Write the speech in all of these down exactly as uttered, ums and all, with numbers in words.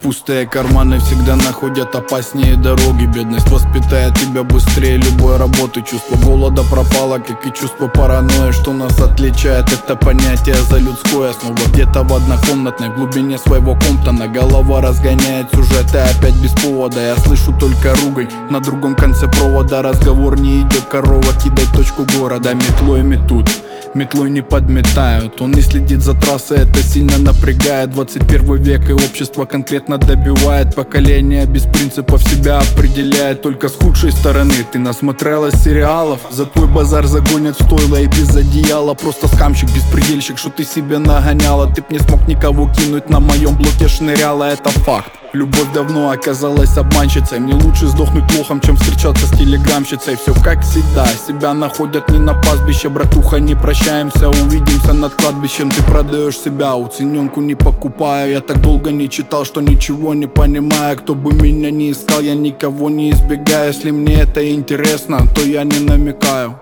пустые карманы всегда находят опаснее дороги. Бедность воспитает тебя быстрее любой работы. Чувство голода пропало, как и чувство паранойи. Что нас отличает, это понятие за людское. Снова где-то в однокомнатной глубине своего комптона голова разгоняет сюжеты опять без повода. Я слышу только ругань на другом конце провода. Разговор не идет, корова кидать точку города. Метлой метут, метлой не подметают. Он не следит за трассой, это сильно напрягает. Двадцать первый век и общество конкретно добивает. Поколение без принципов себя определяет только с худшей стороны. Ты насмотрелась сериалов, за твой базар загонят в стойло и без одеяла. Просто скамщик, беспредельщик, что ты себе нагоняла. Ты б не смог никого кинуть, на моем блоке шныряла, это факт. Любовь давно оказалась обманщицей. Мне лучше сдохнуть лохом, чем встречаться с телеграмщицей. Все как всегда, себя находят не на пастбище. Братуха, не прощаемся, увидимся над кладбищем. Ты продаешь себя, уцененку не покупаю. Я так долго не читал, что ничего не понимаю. Кто бы меня не искал, я никого не избегаю. Если мне это интересно, то я не намекаю.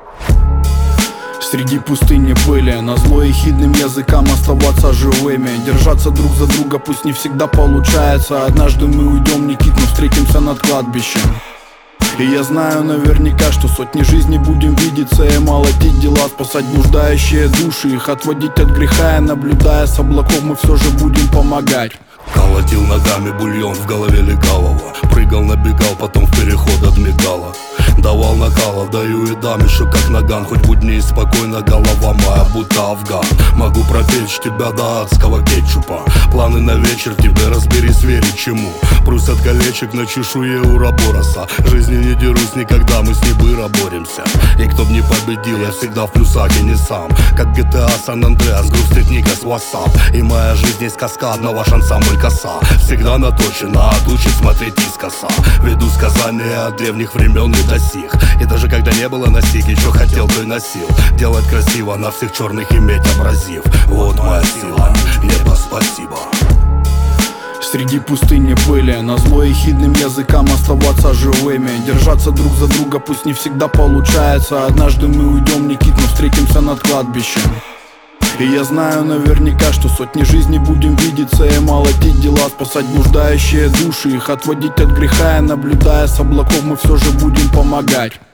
Среди пустыни пыли, назло ехидным языкам оставаться живыми. Держаться друг за друга пусть не всегда получается. Однажды мы уйдем, Никит, но встретимся над кладбищем. И я знаю наверняка, что сотни жизней будем видеться и молотить дела, спасать блуждающие души, их отводить от греха. И наблюдая с облаков, мы все же будем помогать. Колотил ногами бульон, в голове легавого. Прыгал, набегал, потом в переход отмигала. Давал накала, даю и дам еще как наган. Хоть будни и спокойно, голова моя будто афган. Могу пропечь тебя до адского кетчупа. Планы на вечер, тебе разберись, верить чему. Прусят колечек на чешуе уробороса. Жизни не дерусь никогда, мы с Нибыро боремся. И кто б не победил, я всегда в плюсах и не сам. Как джи ти эй Сан Андреас, грустит Никас WhatsApp. И моя жизнь есть каскадного шанса мой коса. Всегда наточена, отучит смотреть искоса. Веду сказания от древних времен и до сих. И даже когда не было носики, что хотел, то и носил. Делать красиво, на всех черных иметь абразив. Вот моя сила, небо спасибо. Среди пустыни пыли, назло ехидным языкам оставаться живыми. Держаться друг за друга пусть не всегда получается. Однажды мы уйдем, Никит, но встретимся над кладбищем. И я знаю наверняка, что сотни жизней будем видеться и молотить дела, спасать блуждающие души, их отводить от греха. И наблюдая с облаков, мы все же будем помогать.